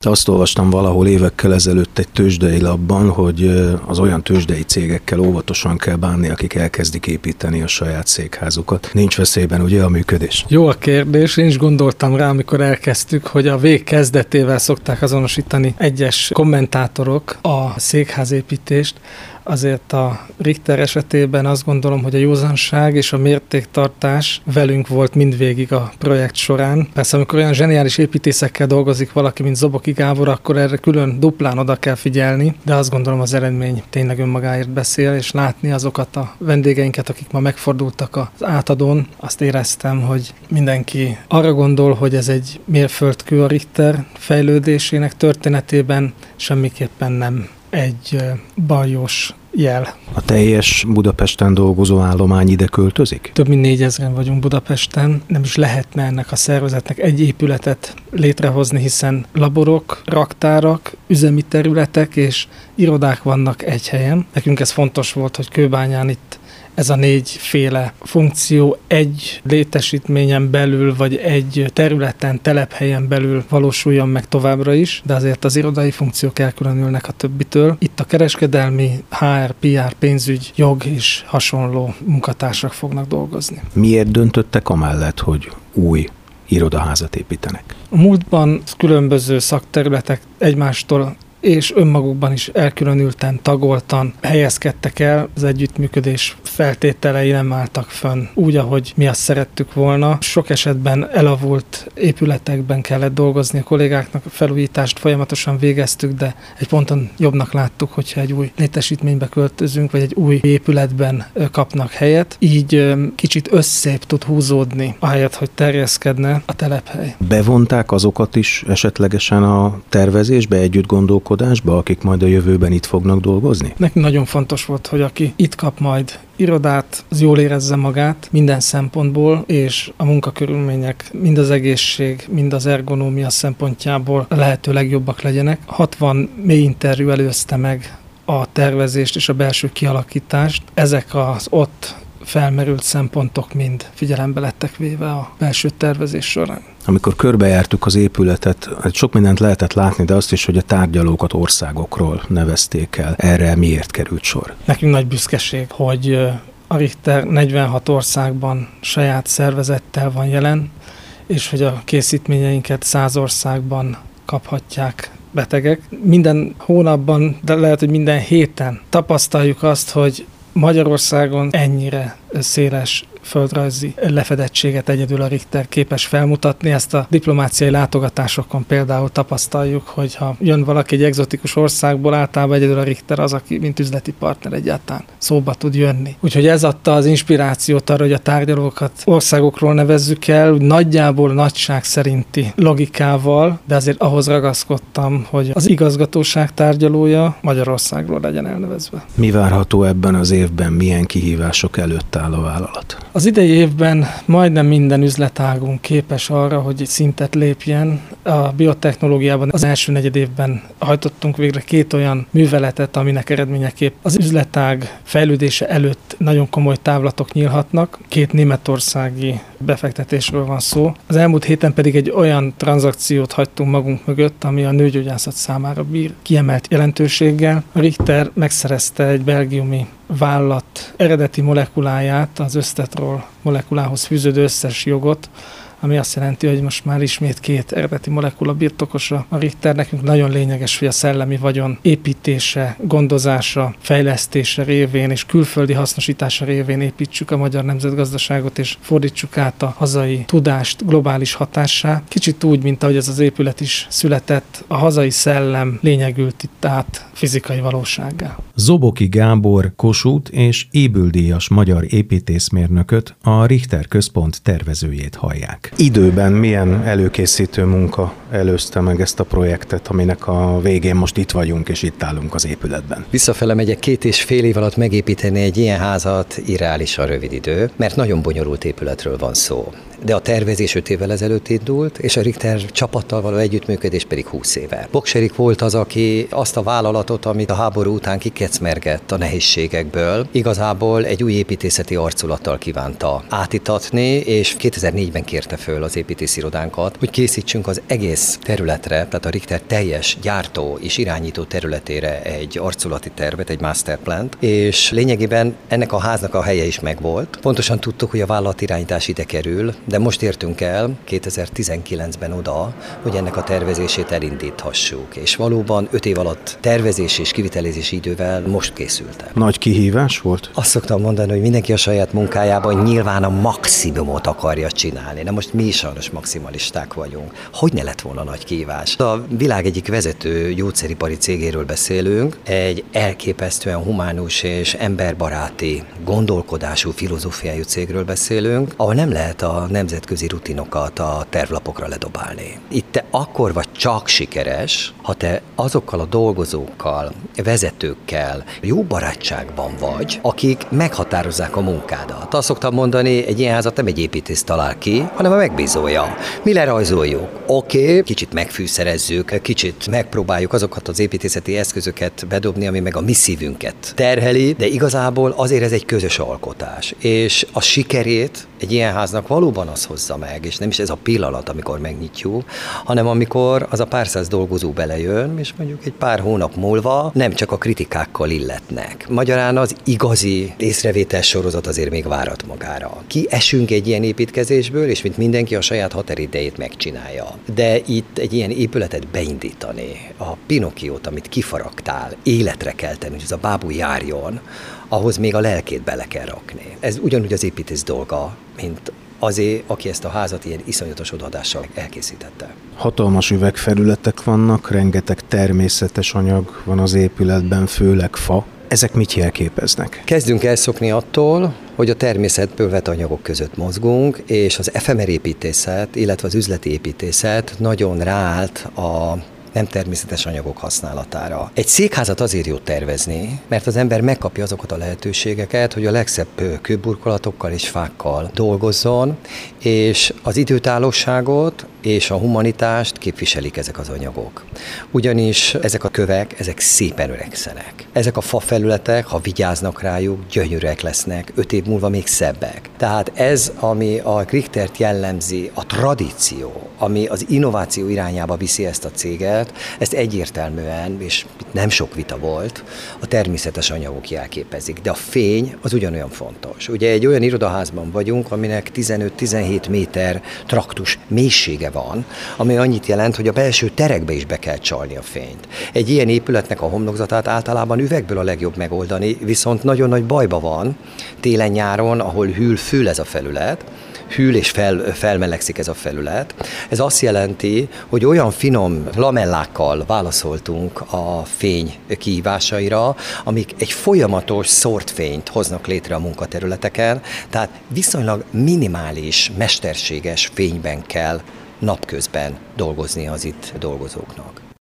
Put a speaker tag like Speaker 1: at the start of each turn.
Speaker 1: Azt olvastam valahol évekkel ezelőtt egy tőzsdei lapban, hogy az olyan tőzsdei cégekkel óvatosan kell bánni, akik elkezdik építeni a saját székházukat. Nincs veszélyben ugye a működés?
Speaker 2: Jó a kérdés, én is gondoltam rá, amikor elkezdtük, hogy a vég kezdetével szokták azonosítani egyes kommentátorok a székházépítést. Azért a Richter esetében azt gondolom, hogy a józanság és a mértéktartás velünk volt mindvégig a projekt során. Persze, amikor olyan zseniális építészekkel dolgozik valaki, mint Zoboki Gábor, akkor erre külön duplán oda kell figyelni, de azt gondolom az eredmény tényleg önmagáért beszél, és látni azokat a vendégeinket, akik ma megfordultak az átadón, azt éreztem, hogy mindenki arra gondol, hogy ez egy mérföldkő a Richter fejlődésének történetében, semmiképpen nem egy baljós jel.
Speaker 1: A teljes Budapesten dolgozó állomány ide költözik?
Speaker 2: Több mint 4000-en vagyunk Budapesten. Nem is lehetne ennek a szervezetnek egy épületet létrehozni, hiszen laborok, raktárak, üzemi területek és irodák vannak egy helyen. Nekünk ez fontos volt, hogy Kőbányán itt ez a 4 féle funkció egy létesítményen belül, vagy egy területen, telephelyen belül valósuljon meg továbbra is, de azért az irodai funkciók elkülönülnek a többitől. Itt a kereskedelmi, HR, PR, pénzügy, jog és hasonló munkatársak fognak dolgozni.
Speaker 1: Miért döntöttek amellett, hogy új irodaházat építenek?
Speaker 2: A múltban különböző szakterületek egymástól és önmagukban is elkülönülten, tagoltan helyezkedtek el, az együttműködés feltételei nem álltak fönn úgy, ahogy mi azt szerettük volna. Sok esetben elavult épületekben kellett dolgozni a kollégáknak, a felújítást folyamatosan végeztük, de egy ponton jobbnak láttuk, hogyha egy új létesítménybe költözünk, vagy egy új épületben kapnak helyet. Így kicsit összébb tud húzódni, ahelyett, hogy terjeszkedne a telephely.
Speaker 1: Bevonták azokat is esetlegesen a tervezésbe, együtt gondolkodásba, akik majd a jövőben itt fognak dolgozni?
Speaker 2: Nekünk nagyon fontos volt, hogy aki itt kap majd irodát, az jól érezze magát minden szempontból, és a munkakörülmények mind az egészség, mind az ergonómia szempontjából a lehető legjobbak legyenek. 60 mély interjú előzte meg a tervezést és a belső kialakítást. Ezek az ott felmerült szempontok mind figyelembe lettek véve a belső tervezés során.
Speaker 1: Amikor körbejártuk az épületet, sok mindent lehetett látni, de azt is, hogy a tárgyalókat országokról nevezték el. Erre miért került sor?
Speaker 2: Nekünk nagy büszkeség, hogy a Richter 46 országban saját szervezettel van jelen, és hogy a készítményeinket 100 országban kaphatják betegek. Minden hónapban, de lehet, hogy minden héten tapasztaljuk azt, hogy Magyarországon ennyire széles földrajzi lefedettséget egyedül a Richter képes felmutatni. Ezt a diplomáciai látogatásokon például tapasztaljuk, hogy ha jön valaki egy egzotikus országból, általában egyedül a Richter az, aki mint üzleti partner egyáltalán szóba tud jönni. Úgyhogy ez adta az inspirációt arra, hogy a tárgyalókat országokról nevezzük el, nagyjából nagyság szerinti logikával, de azért ahhoz ragaszkodtam, hogy az igazgatóság tárgyalója Magyarországról legyen elnevezve.
Speaker 1: Mi várható ebben az évben, milyen kihívások előtt áll a vállalat?
Speaker 2: Az idei évben majdnem minden üzletágunk képes arra, hogy egy szintet lépjen. A biotechnológiában az első negyedévben hajtottunk végre 2 olyan műveletet, aminek eredményeképp az üzletág fejlődése előtt nagyon komoly távlatok nyílhatnak. 2 németországi befektetésről van szó. Az elmúlt héten pedig egy olyan tranzakciót hagytunk magunk mögött, ami a nőgyógyászat számára bír kiemelt jelentőséggel. A Richter megszerezte egy belgiumi vállalat eredeti molekuláját, az Ösztetrol molekulához fűződő összes jogot, ami azt jelenti, hogy most már ismét 2 eredeti molekula birtokosa a Richter. Nekünk nagyon lényeges, hogy a szellemi vagyon építése, gondozása, fejlesztése révén és külföldi hasznosítása révén építsük a magyar nemzetgazdaságot, és fordítsuk át a hazai tudást globális hatássá. Kicsit úgy, mint ahogy ez az épület is született, a hazai szellem lényegült itt át fizikai valósággá.
Speaker 3: Zoboki Gábor Kossuth és Ébüldíjas magyar építészmérnököt, a Richter Központ tervezőjét hallják.
Speaker 1: Időben milyen előkészítő munka előzte meg ezt a projektet, aminek a végén most itt vagyunk és itt állunk az épületben?
Speaker 4: Visszafele megyek, 2,5 év alatt megépíteni egy ilyen házat irreálisan rövid idő, mert nagyon bonyolult épületről van szó. de a tervezés 5 évvel ezelőtt indult, és a Richter csapattal való együttműködés pedig 20 éve. Bokserik volt az, aki azt a vállalatot, amit a háború után kikecmergett a nehézségekből, igazából egy új építészeti arculattal kívánta átítatni, és 2004-ben kérte föl az építészirodánkat, hogy készítsünk az egész területre, tehát a Richter teljes gyártó és irányító területére egy arculati tervet, egy masterplant, és lényegében ennek a háznak a helye is megvolt. Pontosan tudtuk, hogy a vállalatirányítás ide kerül, de most értünk el 2019-ben oda, hogy ennek a tervezését elindíthassuk, és valóban 5 év alatt tervezés és kivitelezési idővel most készültem.
Speaker 1: Nagy kihívás volt?
Speaker 4: Azt szoktam mondani, hogy mindenki a saját munkájában nyilván a maximumot akarja csinálni. Na most mi is sajnos maximalisták vagyunk. Hogy ne lett volna nagy kihívás? A világ egyik vezető gyógyszeripari cégéről beszélünk, egy elképesztően humánus és emberbaráti gondolkodású, filozófiájú cégről beszélünk, ahol nem lehet a nemzetközi rutinokat a tervlapokra ledobálni. Itt te akkor vagy csak sikeres, ha te azokkal a dolgozókkal, vezetőkkel jó barátságban vagy, akik meghatározzák a munkádat. Azt szoktam mondani, egy ilyen házat nem egy építész talál ki, hanem a megbízója. Mi lerajzoljuk. Oké, kicsit megfűszerezzük, kicsit megpróbáljuk azokat az építészeti eszközöket bedobni, ami meg a mi szívünket terheli, de igazából azért ez egy közös alkotás. És a sikerét egy ilyen háznak valóban az hozza meg, és nem is ez a pillanat, amikor megnyitjuk, hanem amikor az a pár száz dolgozó belejön, és mondjuk egy pár hónap múlva nem csak a kritikákkal illetnek. Magyarán az igazi észrevétel sorozat azért még várat magára. Kiesünk egy ilyen építkezésből, és mint mindenki a saját határidejét megcsinálja. De itt egy ilyen épületet beindítani, a Pinokkiót, amit kifaragtál, életre kell tenni, hogy ez a bábú járjon, ahhoz még a lelkét bele kell rakni. Ez ugyanúgy az építész dolga, mint azé, aki ezt a házat ilyen iszonyatos odaadással elkészítette.
Speaker 1: Hatalmas üvegfelületek vannak, rengeteg természetes anyag van az épületben, főleg fa. Ezek mit jelképeznek?
Speaker 4: Kezdünk elszokni attól, hogy a természetből vett anyagok között mozgunk, és az efemer építészet, illetve az üzleti építészet nagyon ráállt a nem természetes anyagok használatára. Egy székházat azért jó tervezni, mert az ember megkapja azokat a lehetőségeket, hogy a legszebb kőburkolatokkal és fákkal dolgozzon, és az időtállóságot és a humanitást képviselik ezek az anyagok. Ugyanis ezek a kövek, ezek szépen öregszenek. Ezek a fafelületek, ha vigyáznak rájuk, gyönyörűek lesznek, 5 év múlva még szebbek. Tehát ez, ami a Richtert jellemzi, a tradíció, ami az innováció irányába viszi ezt a céget, ezt egyértelműen, és nem sok vita volt, a természetes anyagok jelképezik. De a fény az ugyanolyan fontos. Ugye egy olyan irodaházban vagyunk, aminek 15-17 méter traktus mélysége van, ami annyit jelent, hogy a belső terekbe is be kell csalni a fényt. Egy ilyen épületnek a homlokzatát általában üvegből a legjobb megoldani, viszont nagyon nagy bajba van télen-nyáron, ahol hűl ez a felület, hűl és felmelegszik ez a felület. Ez azt jelenti, hogy olyan finom lamellákkal válaszoltunk a fény kihívásaira, amik egy folyamatos szórt fényt hoznak létre a munkaterületeken, tehát viszonylag minimális, mesterséges fényben kell napközben dolgozni az itt dolgozóknak.